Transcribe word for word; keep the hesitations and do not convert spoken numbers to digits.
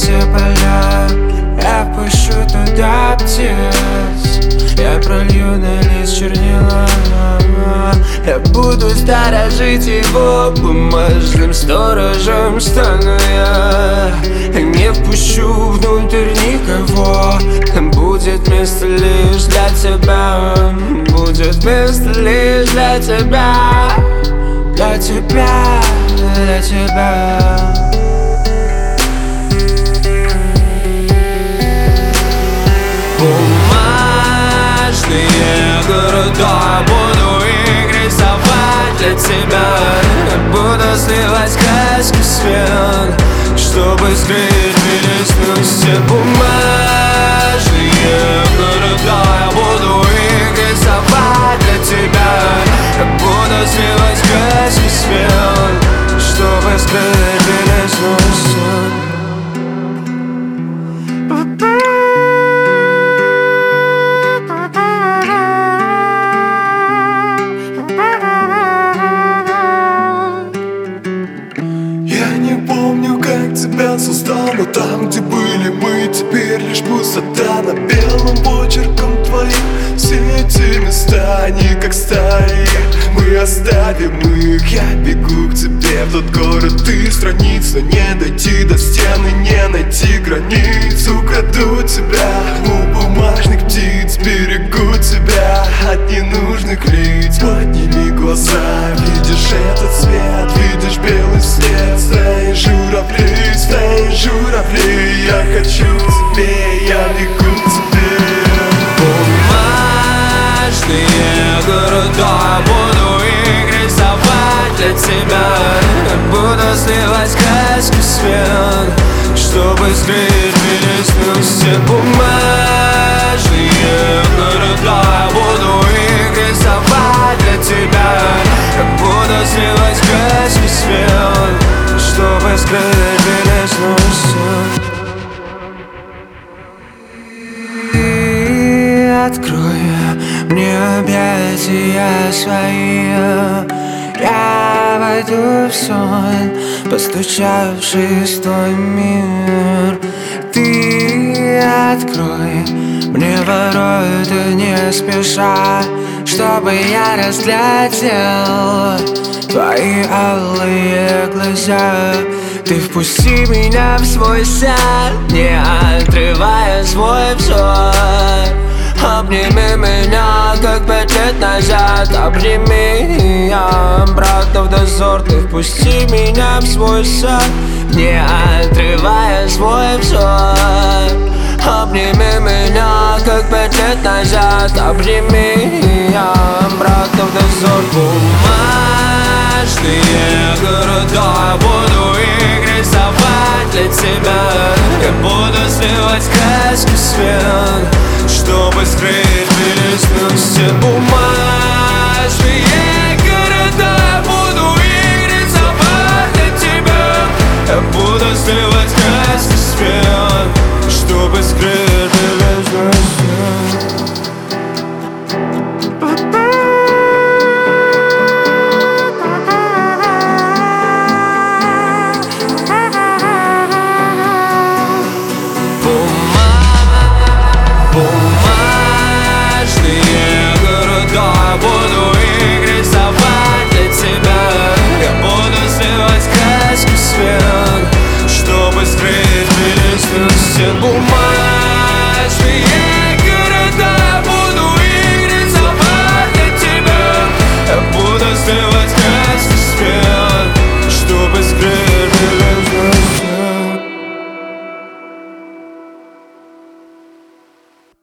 все поля. Я пущу туда птиц, я пролью на лист чернила. Я буду сторожить его, бумажным сторожем стану я. Не впущу внутрь никого, будет место лишь для тебя. Будет место лишь для тебя. Для тебя, для тебя. Бумажные города буду их рисовать для тебя. Буду сливать краски свет, чтобы скрыть белесность. Бумажные города буду их рисовать для тебя. Буду сливать краски свет, чтобы скрыть белесность. Тебя создал, но там, где были мы, теперь лишь пустота. На белым почерком твоим все эти места, они как стаи. Мы оставим их, я бегу к тебе в тот город. Ты страниц, но не дойти до стены, не найти границ. Украду тебя у бумажных птиц, берегу тебя от ненужных лиц. Подними глаза, видишь этот свет, видишь белый свет. Стаи журавли, стаи журавли, я хочу к тебе, я бегу к тебе. Бумажные города, буду их рисовать для тебя. Буду сливать краски свет, чтобы скрыть белесность. Бумажные города, буду их рисовать для тебя. Буду сливать краски свет, чтобы скрыть белесность. И открой мне объятия свои, я войду в сон, постучав в шестой мир. Ты открой мне ворота не спеша, чтобы я разглядел твои алые глаза. Ты впусти меня в свой сад, не отрывая свой взор. Обними меня, как пять лет назад. Обними, я обратно в дозор. Ты впусти меня в свой сад, не отрывая свой взор. Обними меня, как пять лет назад. Обними, я обратно в дозор. Бумажные города, буду их рисовать для тебя. Я буду сливать краски свет, чтобы скрыть белесность. Бумаг